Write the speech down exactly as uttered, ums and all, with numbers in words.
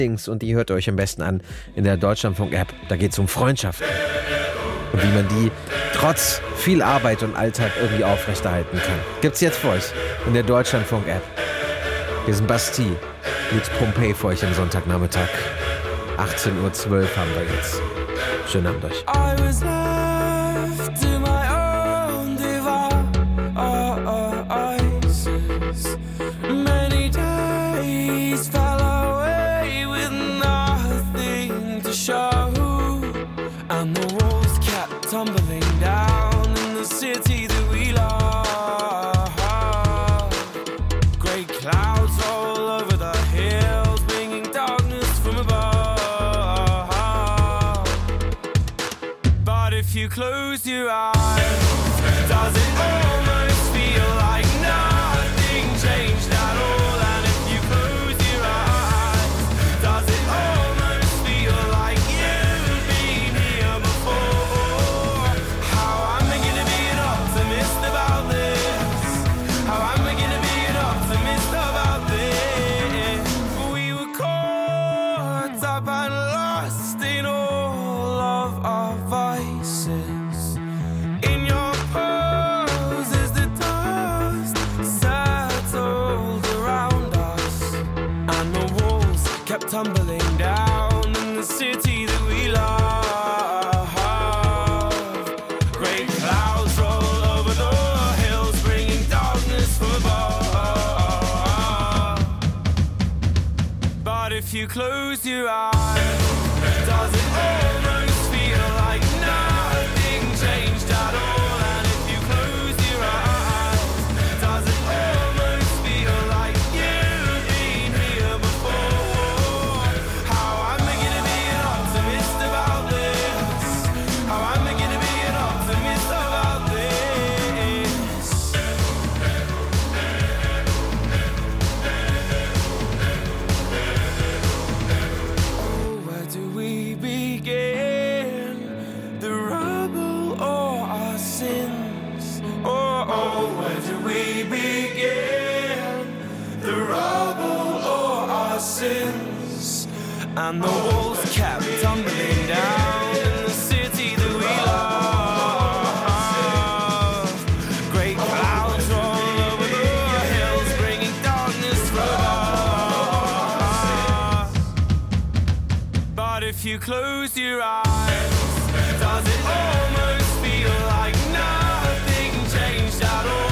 Und die hört ihr euch am besten an in der Deutschlandfunk-App. Da geht es um Freundschaft und wie man die trotz viel Arbeit und Alltag irgendwie aufrechterhalten kann. Gibt's jetzt für euch in der Deutschlandfunk-App. Wir sind Bastille mit Pompeii für euch am Sonntagnachmittag. achtzehn Uhr zwölf haben wir jetzt. Schönen Abend euch. And the walls kept tumbling down in the city that we love. Great clouds all over the hills, bringing darkness from above. But if you close your eyes, does it almost feel like nothing changed at all? And if you close your eyes, does it almost feel like you've been here before? How am I gonna be an optimist about this? How am I gonna be an optimist about this? We were caught up and lost in all of our vices. In your poses the dust settled around us, and the walls kept tumbling down in the city that we love. Great clouds roll over the hills, bringing darkness from above. But if you close your eyes, does it almost feel like nothing changed at all? And if you close your eyes, does it almost feel like you've been here before? How am I gonna be an optimist about this? How am I gonna be an optimist about this? Oh, where do we begin? The rubble or our sins? Oh, oh, where do we begin? The rubble or our sins? And the walls kept tumbling down in the city that we love. Great clouds roll over the hills, bringing darkness from above. But if you close your eyes, does it almost feel like nothing changed at all?